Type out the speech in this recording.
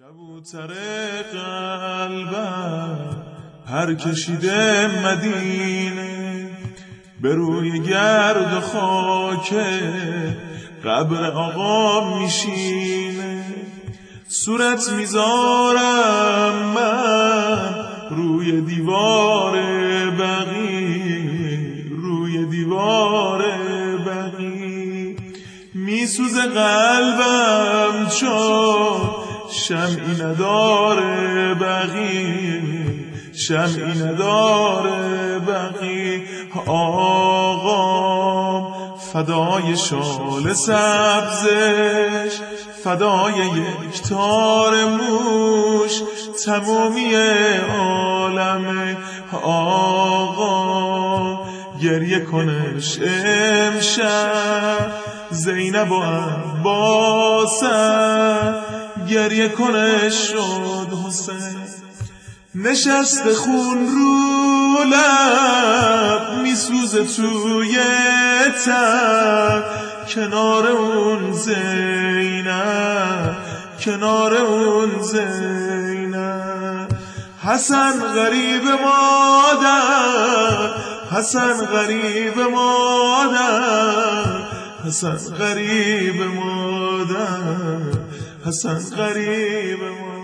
کبوتر قلبم پر کشیده مدینه، به روی گرد و خاک قبر آقا میشینه. صورت میذارم من روی دیوار بقی، روی دیوار بقی. میسوزه قلبم چون شمعی نداره بقی، شمعی نداره بقی. آقام فدای شال سبزش، فدای یک تار موش، تمومی عالمه. آقا گریه کنش امشب، زینب و عباسم گریه کنش شد حسین. نشسته خون رو لب میسوزه توی تب، کنار اون زینب، کنار اون زینب. حسن غریب مادر، حسن غریب مادر، حسن غریب مادر، حسن غریب مادر.